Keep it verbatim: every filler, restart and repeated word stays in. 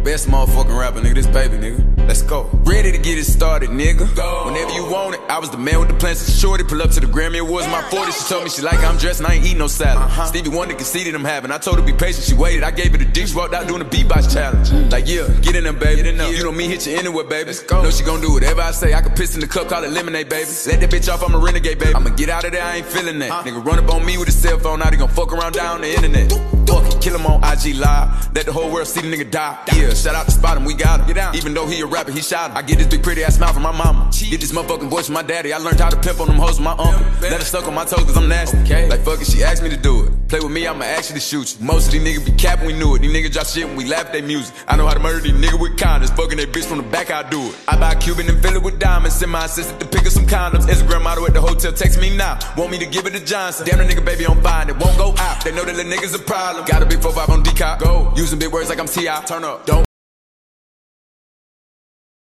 Best motherfucking rapper, nigga, this baby, nigga. Let's go. Ready to get it started, nigga. Go. Whenever you want it, I was the man with the plans to shorty. Pull up to the Grammy Awards, my forty. She told me she like how I'm dressed and I ain't eat no salad. Uh-huh. Stevie Wonder conceded I'm having. I told her be patient, she waited. I gave her the dick, she walked out doing the beatbox challenge. Like, yeah, get in there, baby. Get in there. You know me, hit you anywhere, baby. Let's go. Know she gon' do whatever I say. I can piss in the cup, call it lemonade, baby. Let that bitch off, I'm a renegade, baby. I'ma get out of there, I ain't feeling that. Huh? Nigga run up on me with a cell phone, now they gon' fuck around down the internet. Fuck it, kill him on I G Live. Let the whole world see the nigga die. Yeah, shout out to Spot him, we got him. Get out. Even though he a rapper, he shot him. I get this big pretty ass smile from my mama. Get this motherfucking voice from my daddy. I learned how to pimp on them hoes with my uncle. Let her suck on my toes cause I'm nasty. Okay. Like fuck it, she asked me to do it. Play with me, I'ma actually shoot you. Most of these niggas be capping, we knew it. These niggas drop shit when we laugh at their music. I know how to murder these niggas with kindness. Fucking that bitch from the back, I do it. I buy a Cuban and fill it with diamonds. Send my assistant to pick up some condoms. Instagram model at the hotel, text me now. Want me to give it to Johnson. Damn, the nigga baby on fire, it won't go out. They know that the niggas a problem. Got a big four five on D-Cop. Go. Using big words like I'm T I Turn up. Don't